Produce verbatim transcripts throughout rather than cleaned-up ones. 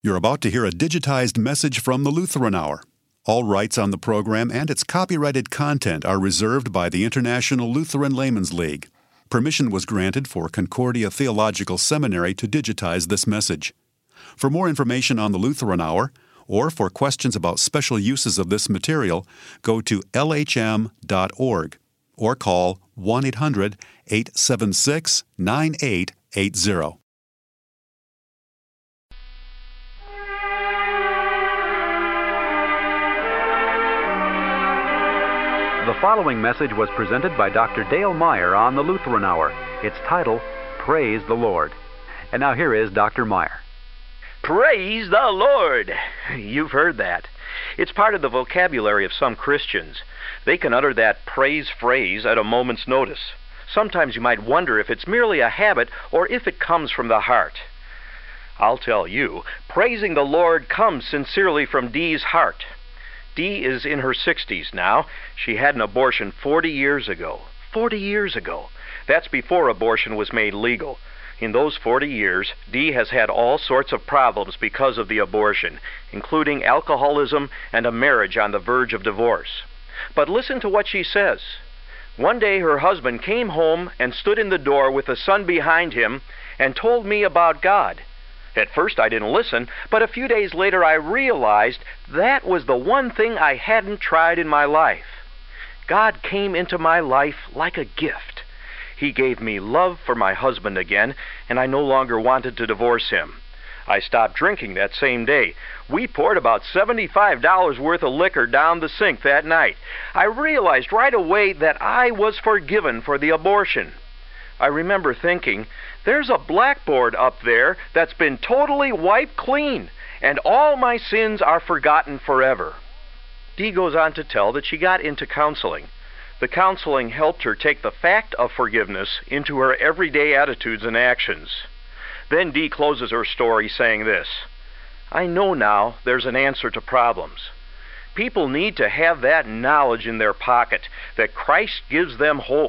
You're about to hear a digitized message from the Lutheran Hour. All rights on the program and its copyrighted content are reserved by the International Lutheran Laymen's League. Permission was granted for Concordia Theological Seminary to digitize this message. For more information on the Lutheran Hour, or for questions about special uses of this material, go to L H M dot org or call one eight hundred, eight seven six, nine eight eight zero. The following message was presented by Doctor Dale Meyer on the Lutheran Hour. Its title, Praise the Lord. And now here is Doctor Meyer. Praise the Lord! You've heard that. It's part of the vocabulary of some Christians. They can utter that praise phrase at a moment's notice. Sometimes you might wonder if it's merely a habit or if it comes from the heart. I'll tell you, praising the Lord comes sincerely from Dee's heart. Dee is in her sixties now. She had an abortion forty years ago. forty years ago. That's before abortion was made legal. In those forty years, Dee has had all sorts of problems because of the abortion, including alcoholism and a marriage on the verge of divorce. But listen to what she says. One day her husband came home and stood in the door with the son behind him and told me about God. At first I didn't listen, but a few days later I realized that was the one thing I hadn't tried in my life. God came into my life like a gift. He gave me love for my husband again, and I no longer wanted to divorce him. I stopped drinking that same day. We poured about seventy-five dollars worth of liquor down the sink that night. I realized right away that I was forgiven for the abortion. I remember thinking, there's a blackboard up there that's been totally wiped clean, and all my sins are forgotten forever. Dee goes on to tell that she got into counseling. The counseling helped her take the fact of forgiveness into her everyday attitudes and actions. Then Dee closes her story saying this, I know now there's an answer to problems. People need to have that knowledge in their pocket that Christ gives them hope.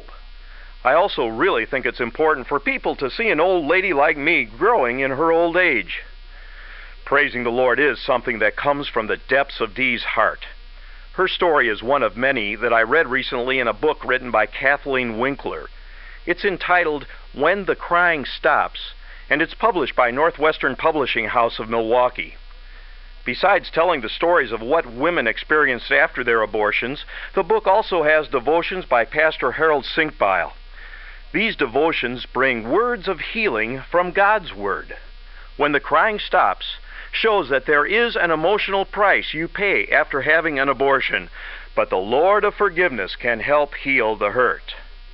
I also really think it's important for people to see an old lady like me growing in her old age. Praising the Lord is something that comes from the depths of Dee's heart. Her story is one of many that I read recently in a book written by Kathleen Winkler. It's entitled When the Crying Stops, and it's published by Northwestern Publishing House of Milwaukee. Besides telling the stories of what women experienced after their abortions, the book also has devotions by Pastor Harold Sinkbile. These devotions bring words of healing from God's Word. When the Crying Stops shows that there is an emotional price you pay after having an abortion, but the Lord of forgiveness can help heal the hurt.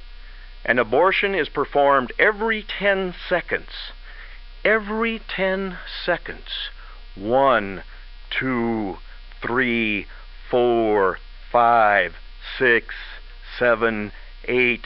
An abortion is performed every ten seconds. Every ten seconds. One, two, three, four, five, six, seven, eight,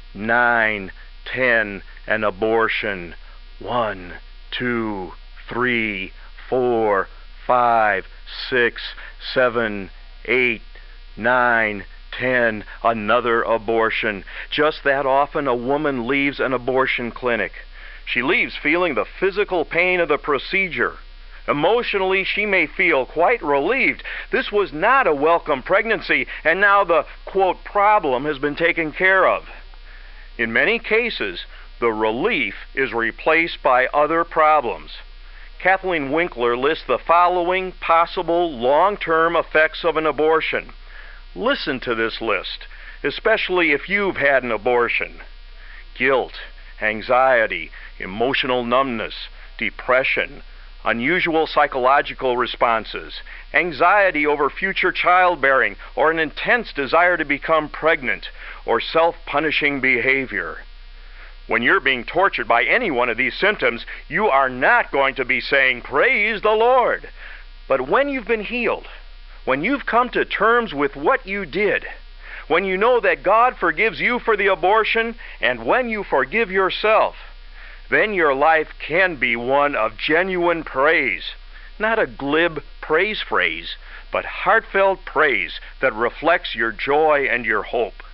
nine, ten, an abortion. One, two, three, four, five, six, seven, eight, nine, ten, another abortion. Just that often a woman leaves an abortion clinic. She leaves feeling the physical pain of the procedure. Emotionally, she may feel quite relieved. This was not a welcome pregnancy, and now the, quote, problem has been taken care of. In many cases, the relief is replaced by other problems. Kathleen Winkler lists the following possible long-term effects of an abortion. Listen to this list, especially if you've had an abortion. Guilt, anxiety, emotional numbness, depression, unusual psychological responses, anxiety over future childbearing, or an intense desire to become pregnant, or self-punishing behavior. When you're being tortured by any one of these symptoms, you are not going to be saying, "Praise the Lord." But when you've been healed, when you've come to terms with what you did, when you know that God forgives you for the abortion, and when you forgive yourself, then your life can be one of genuine praise. Not a glib praise phrase, but heartfelt praise that reflects your joy and your hope.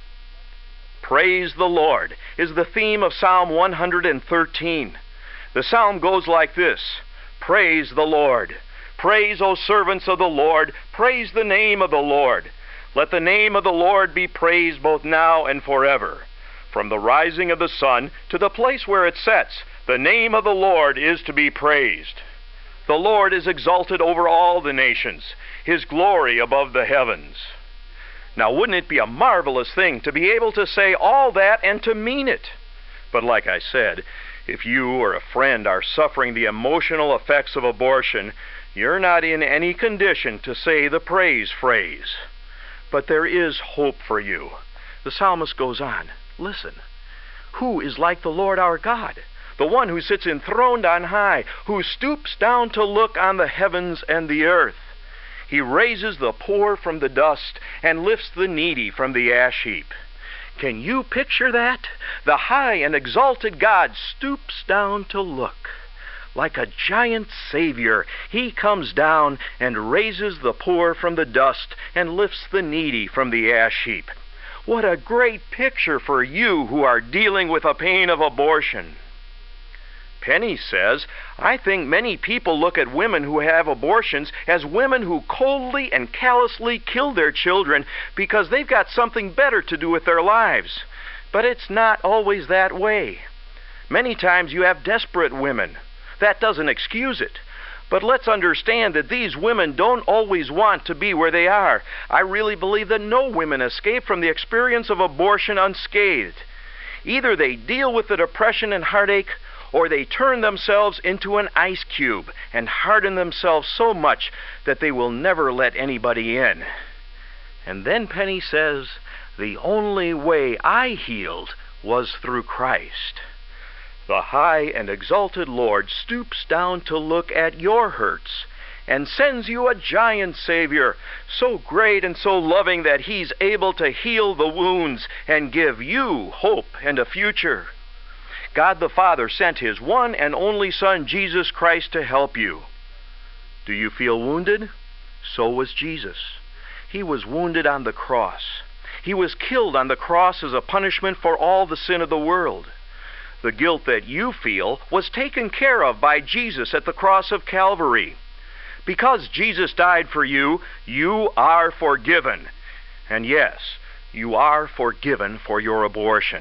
Praise the Lord is the theme of Psalm one hundred thirteen. The psalm goes like this: Praise the Lord. Praise, O servants of the Lord. Praise the name of the Lord. Let the name of the Lord be praised both now and forever. From the rising of the sun to the place where it sets, the name of the Lord is to be praised. The Lord is exalted over all the nations, His glory above the heavens. Now, wouldn't it be a marvelous thing to be able to say all that and to mean it? But like I said, if you or a friend are suffering the emotional effects of abortion, you're not in any condition to say the praise phrase. But there is hope for you. The psalmist goes on, listen. Who is like the Lord our God? The one who sits enthroned on high, who stoops down to look on the heavens and the earth. He raises the poor from the dust and lifts the needy from the ash heap. Can you picture that? The high and exalted God stoops down to look. Like a giant Savior, He comes down and raises the poor from the dust and lifts the needy from the ash heap. What a great picture for you who are dealing with the pain of abortion. Penny says, I think many people look at women who have abortions as women who coldly and callously kill their children because they've got something better to do with their lives. But it's not always that way. Many times you have desperate women. That doesn't excuse it. But let's understand that these women don't always want to be where they are. I really believe that no women escape from the experience of abortion unscathed. Either they deal with the depression and heartache, or they turn themselves into an ice cube and harden themselves so much that they will never let anybody in. And then Penny says, the only way I healed was through Christ. The high and exalted Lord stoops down to look at your hurts and sends you a giant Savior, so great and so loving that He's able to heal the wounds and give you hope and a future. God the Father sent His one and only Son, Jesus Christ, to help you. Do you feel wounded? So was Jesus. He was wounded on the cross. He was killed on the cross as a punishment for all the sin of the world. The guilt that you feel was taken care of by Jesus at the cross of Calvary. Because Jesus died for you, you are forgiven. And yes, you are forgiven for your abortion.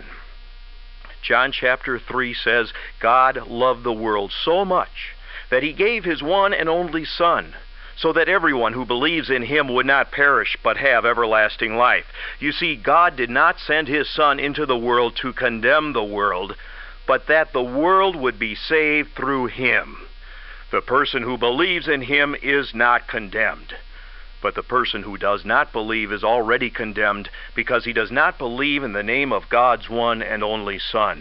John chapter three says, God loved the world so much that He gave His one and only Son, so that everyone who believes in Him would not perish but have everlasting life. You see, God did not send His Son into the world to condemn the world, but that the world would be saved through Him. The person who believes in Him is not condemned. But the person who does not believe is already condemned because he does not believe in the name of God's one and only Son.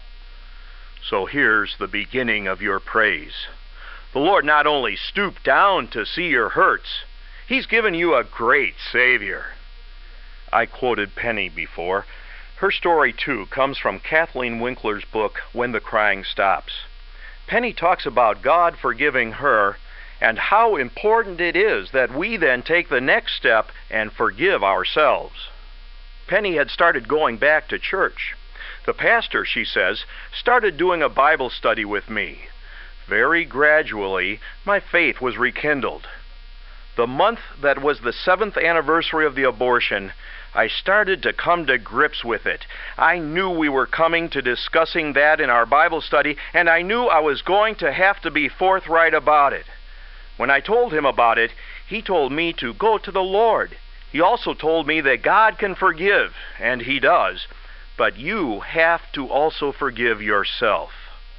So here's the beginning of your praise. The Lord not only stooped down to see your hurts, He's given you a great Savior. I quoted Penny before. Her story, too, comes from Kathleen Winkler's book, When the Crying Stops. Penny talks about God forgiving her and how important it is that we then take the next step and forgive ourselves. Penny had started going back to church. The pastor, she says, started doing a Bible study with me. Very gradually, my faith was rekindled. The month that was the seventh anniversary of the abortion, I started to come to grips with it. I knew we were coming to discussing that in our Bible study, and I knew I was going to have to be forthright about it. When I told him about it, he told me to go to the Lord. He also told me that God can forgive, and He does, but you have to also forgive yourself.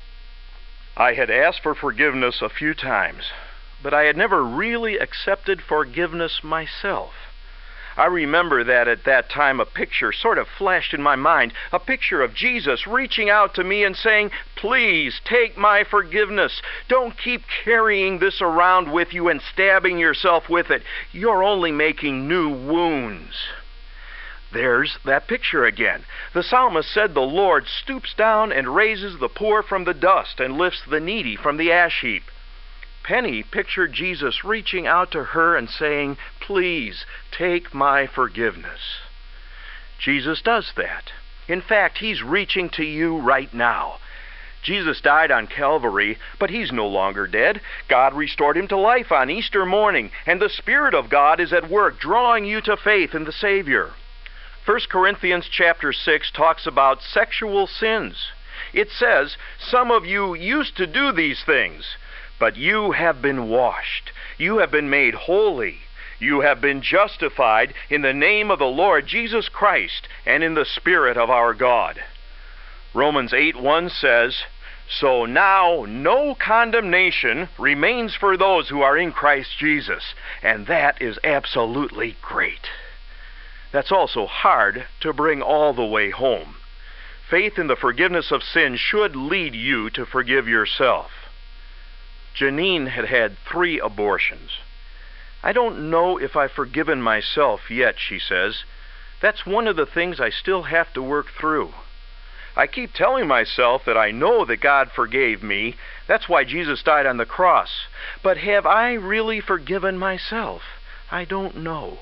I had asked for forgiveness a few times, but I had never really accepted forgiveness myself. I remember that at that time a picture sort of flashed in my mind, a picture of Jesus reaching out to me and saying, "Please take my forgiveness. Don't keep carrying this around with you and stabbing yourself with it. You're only making new wounds." There's that picture again. The psalmist said the Lord stoops down and raises the poor from the dust and lifts the needy from the ash heap. Penny pictured Jesus reaching out to her and saying, "Please take my forgiveness." Jesus does that. In fact, He's reaching to you right now. Jesus died on Calvary, but he's no longer dead. God restored him to life on Easter morning, and the Spirit of God is at work drawing you to faith in the Savior. First Corinthians chapter six talks about sexual sins. It says, "Some of you used to do these things, but you have been washed. You have been made holy. You have been justified in the name of the Lord Jesus Christ and in the Spirit of our God." Romans eight one says, "So now no condemnation remains for those who are in Christ Jesus," and that is absolutely great. That's also hard to bring all the way home. Faith in the forgiveness of sin should lead you to forgive yourself. Janine had had three abortions. "I don't know if I've forgiven myself yet," she says. "That's one of the things I still have to work through. I keep telling myself that I know that God forgave me. That's why Jesus died on the cross. But have I really forgiven myself? I don't know."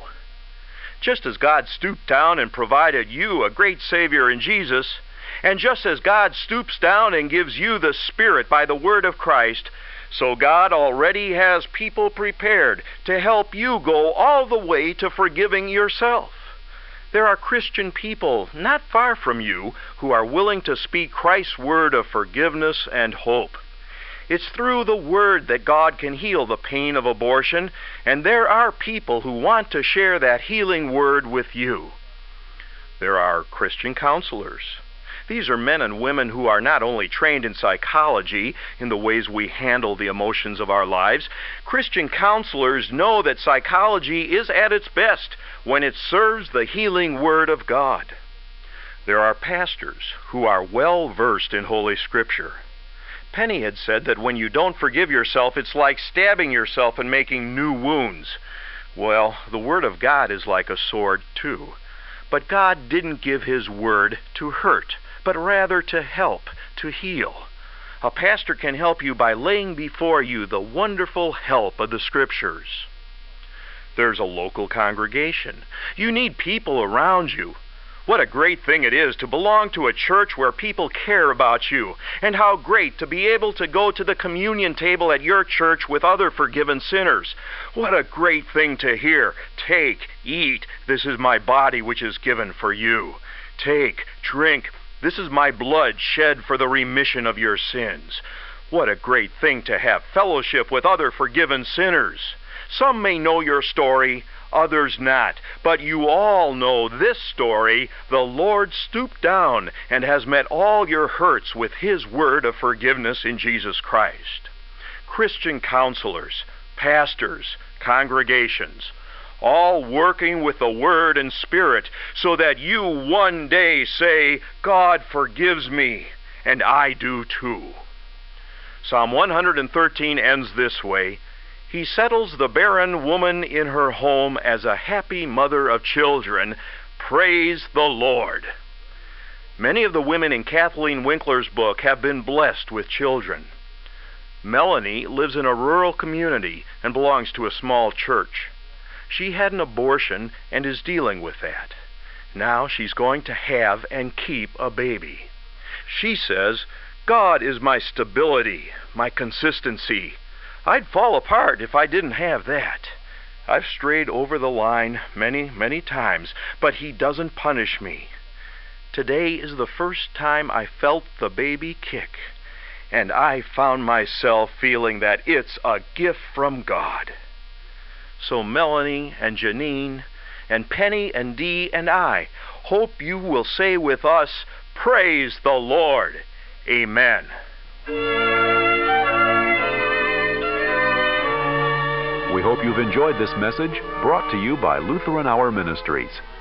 Just as God stooped down and provided you a great Savior in Jesus, and just as God stoops down and gives you the Spirit by the Word of Christ, so God already has people prepared to help you go all the way to forgiving yourself. There are Christian people not far from you who are willing to speak Christ's word of forgiveness and hope. It's through the Word that God can heal the pain of abortion, and there are people who want to share that healing word with you. There are Christian counselors. These are men and women who are not only trained in psychology, in the ways we handle the emotions of our lives. Christian counselors know that psychology is at its best when it serves the healing Word of God. There are pastors who are well versed in Holy Scripture. Penny had said that when you don't forgive yourself, it's like stabbing yourself and making new wounds. Well, the Word of God is like a sword, too. But God didn't give His Word to hurt, but rather to help, to heal. A pastor can help you by laying before you the wonderful help of the Scriptures. There's a local congregation. You need people around you. What a great thing it is to belong to a church where people care about you, and how great to be able to go to the communion table at your church with other forgiven sinners. What a great thing to hear. "Take, eat, this is my body which is given for you. Take, drink, this is my blood shed for the remission of your sins." What a great thing to have fellowship with other forgiven sinners. Some may know your story, others not, but you all know this story. The Lord stooped down and has met all your hurts with His word of forgiveness in Jesus Christ. Christian counselors, pastors, congregations, all working with the Word and Spirit so that you one day say, "God forgives me, and I do too." Psalm one hundred thirteen ends this way: "He settles the barren woman in her home as a happy mother of children. Praise the Lord." Many of the women in Kathleen Winkler's book have been blessed with children. Melanie lives in a rural community and belongs to a small church. She had an abortion and is dealing with that. Now she's going to have and keep a baby. She says, "God is my stability, my consistency. I'd fall apart if I didn't have that. I've strayed over the line many, many times, but He doesn't punish me. Today is the first time I felt the baby kick, and I found myself feeling that it's a gift from God." So Melanie and Janine and Penny and Dee and I hope you will say with us, "Praise the Lord." Amen. We hope you've enjoyed this message brought to you by Lutheran Hour Ministries.